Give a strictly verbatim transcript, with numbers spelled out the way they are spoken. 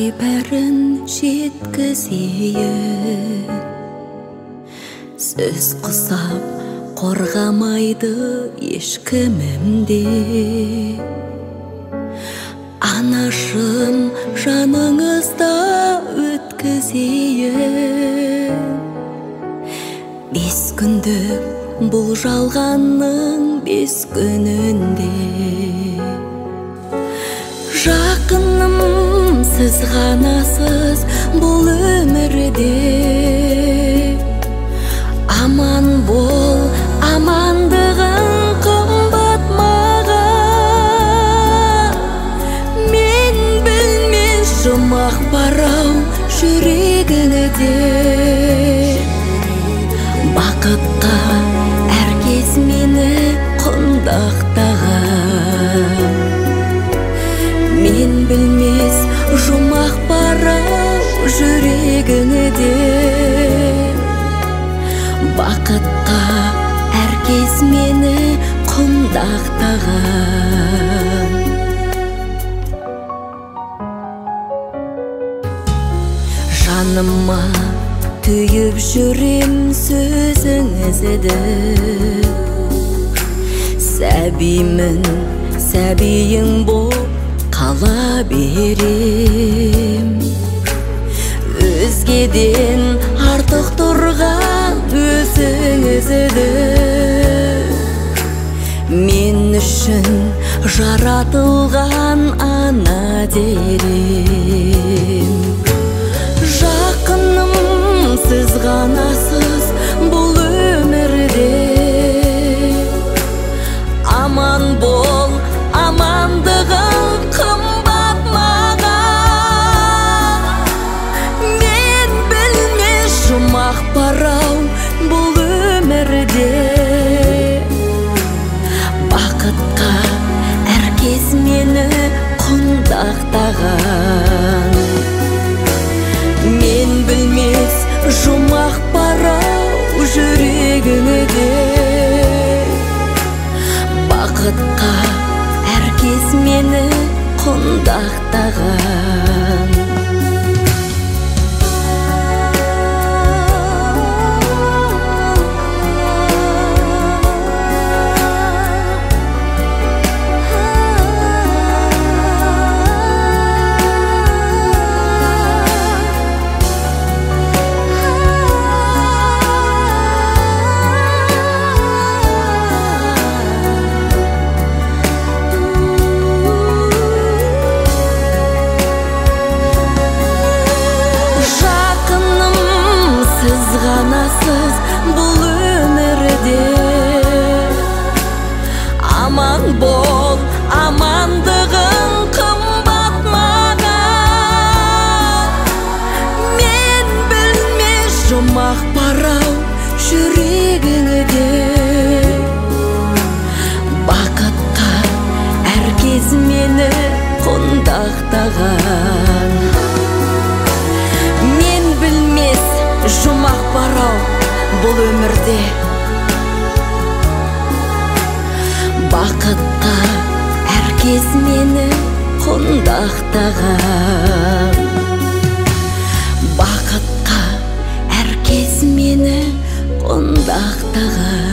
бәрін жеткізейін. Сөз құсап қорғамайды ешкімімде. Анашым жаныңызда өткізейін. Бес күндік бұл жалғанның бес күнінде. Жақыным сіз ғанасыз бұл өмірде. Аман бол, амандығың қымбат маған. Мен білмес жұмақ барау жүрегіңде. Бақытқа әркез мені құндақтаған. Мен білмес жұмақ барау жүрегіңде. Бақытқа әркез мені құндақтаған. Жаныма түйіп жүрем сөзіңізді. Сәбимін, сәбиің боп қала берем. Өзгеден артық тұрған өзіңізді. Мен үшін жаратылған ана дерем. Жақыным сіз ғанасыз бұл өмірде. Аман бол, амандығың қымбат маған. Мен білмес жұмақ барау бұл өмірде. Бақытқа әркез мені құндақтаған. Мен білмес жұмақ барау жүрегіңде. Бақытқа әркез мені құндақтаған. Ғанасыз бұл өмірде. Аман бол, амандығың қымбат маған. Мен білмес жұмақ барау жүрегіңде. Бақытқа әркез мені құндақтаған. Мен білмес жұмақ барау бұл өмірде. Бақытқа әркез мені құндақтаған. Бақытқа әркез мені құндақтаған.